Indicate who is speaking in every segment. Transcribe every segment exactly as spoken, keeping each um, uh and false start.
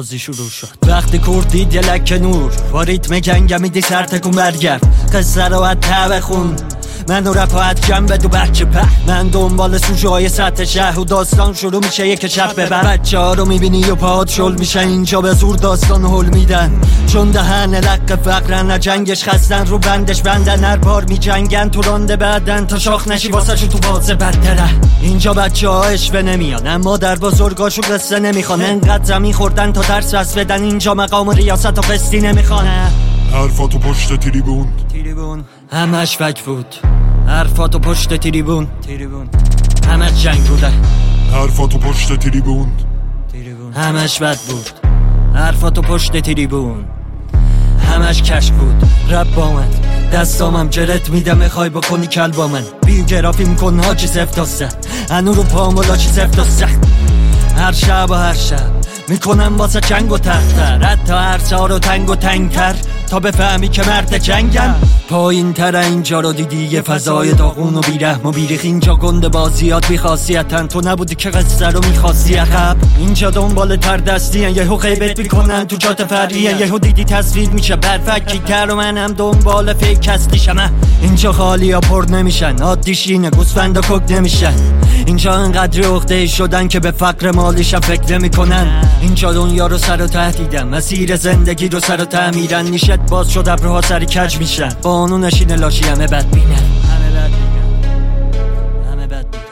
Speaker 1: بازی شروع شد. وقتی کردی دلک نور با ریتم جنگ میدی سر تکون برگرد. قصه رو از ته بخون من و رفاعت جنب دو بچه په. من دنبال سوژه های سطح شهر و داستان شروع میشه یک شب ببر. بچه ها رو میبینی و پاهات شل میشه اینجا به زور داستان حل میدن. چون دهن لق فقرن جنگش خستن رو بندش بندن. هر بار میجنگن تو رانده بعدن تا شاخ نشی واسه شو تو بازه بدتره. اینجا بچه ها اشوه نمیان اما در بزرگاشو قصه نمیخوان. انقدر زمین خوردن تا درس بس بدن. اینجا مقام ریاست و قسطی نمیخوان.
Speaker 2: حرفاتو پشت تریبون
Speaker 1: تریبون همش فک بود. حرفاتو پشت تریبون تریبون همش جنگ بوده.
Speaker 2: حرفاتو پشت تریبون
Speaker 1: تریبون همش بد بود. حرفاتو پشت تریبون همش کش بود. رب با من دستامم جرت میدم میخوای بکنی کل با من. بیوگرافی میکن هاچی سفت و سخت. هنو رو پامولا چی سفت و سخت. هر شب و هر شب میکنم واسه جنگ و تختر. حتی هر سا رو تنگ و تنگتر تا بفهمی که مرد جنگم. پایین تر اینجا رو دیدی یه فضای داغون و بیرحم و بیریخ. اینجا گنده بازیات بی خاصیتن. تو نبودی که قصه رو میخواستی عقب. اینجا دنبال تر دستی هن. یهو غیبت میکنن تو جات فرعی هن. یهو دیدی تصویر میشه برفکی تر و من هم دنبال فیک هستیشم. اینجا خالی ها پر نمیشن. عادی شینه گوسفند و کک نمیشن. اینجا انقدر عقده شدن که به فقر مالیشم فکر نمیکنن. اینجا دنیا رو سر و ته دیدن. مسیر زندگی رو سر و ته میرن. نیشت باز شد ابروها سر کج میشن. قانونش اینه لاشی همه بد بینن. همه بد بینن همه بد بینن.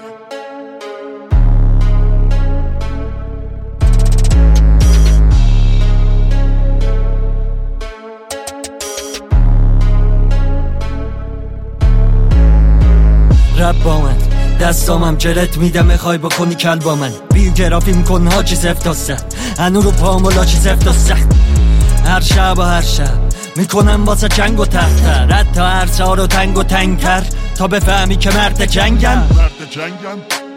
Speaker 1: رب با من دستامم جرت میدم میخوای بکنی کل با من. بیوگرافی میکن هاچی سفت و سخت. هنو رو پامولا چی سفت و سخت. هر شب و هر شب میکنم واسه جنگ و تختر. حتی هر سا رو تنگ و تنگتر تا بفهمی که مرد جنگم.
Speaker 2: مرد جنگم